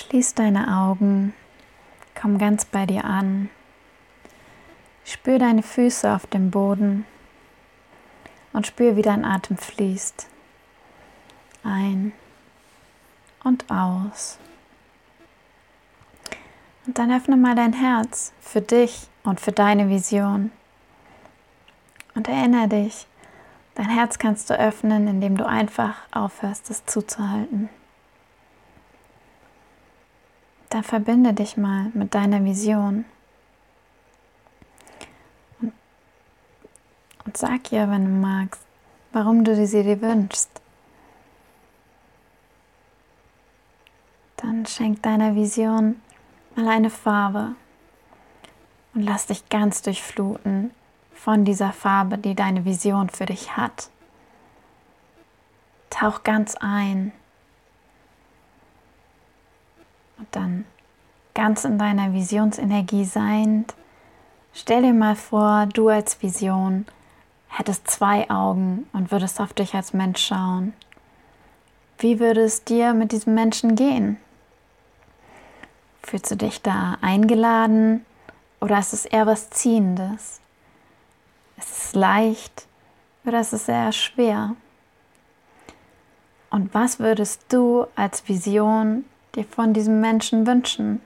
Schließ deine Augen, komm ganz bei dir an. Spür deine Füße auf dem Boden und spür, wie dein Atem fließt. Ein und aus. Und dann öffne mal dein Herz für dich und für deine Vision. Und erinnere dich, dein Herz kannst du öffnen, indem du einfach aufhörst, es zuzuhalten. Dann verbinde dich mal mit deiner Vision. Und sag ihr, wenn du magst, warum du sie dir wünschst. Dann schenk deiner Vision mal eine Farbe und lass dich ganz durchfluten von dieser Farbe, die deine Vision für dich hat. Tauch ganz ein und dann ganz in deiner Visionsenergie seiend, stell dir mal vor, du als Vision hättest 2 Augen und würdest auf dich als Mensch schauen. Wie würde es dir mit diesem Menschen gehen? Fühlst du dich da eingeladen oder ist es eher was Ziehendes? Ist es leicht oder ist es eher schwer? Und was würdest du als Vision dir von diesem Menschen wünschen?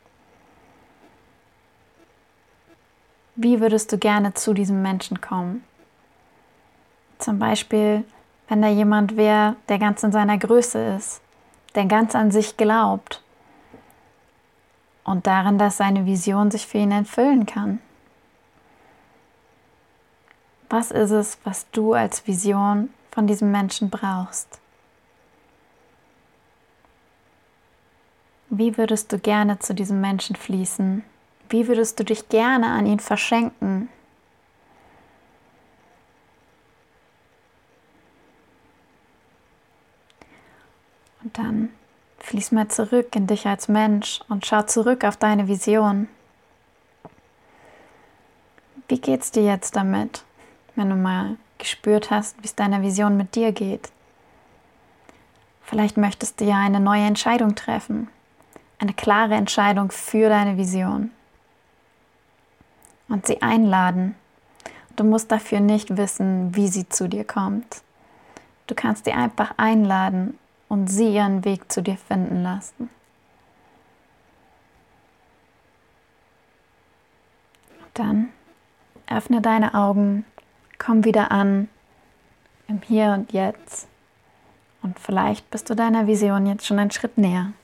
Wie würdest du gerne zu diesem Menschen kommen? Zum Beispiel, wenn da jemand wäre, der ganz in seiner Größe ist, der ganz an sich glaubt und daran, dass seine Vision sich für ihn erfüllen kann. Was ist es, was du als Vision von diesem Menschen brauchst? Wie würdest du gerne zu diesem Menschen fließen? Wie würdest du dich gerne an ihn verschenken? Und dann fließ mal zurück in dich als Mensch und schau zurück auf deine Vision. Wie geht's dir jetzt damit, wenn du mal gespürt hast, wie es deiner Vision mit dir geht? Vielleicht möchtest du ja eine neue Entscheidung treffen, eine klare Entscheidung für deine Vision. Und sie einladen. Du musst dafür nicht wissen, wie sie zu dir kommt. Du kannst sie einfach einladen und sie ihren Weg zu dir finden lassen. Dann öffne deine Augen, komm wieder an im Hier und Jetzt. Und vielleicht bist du deiner Vision jetzt schon einen Schritt näher.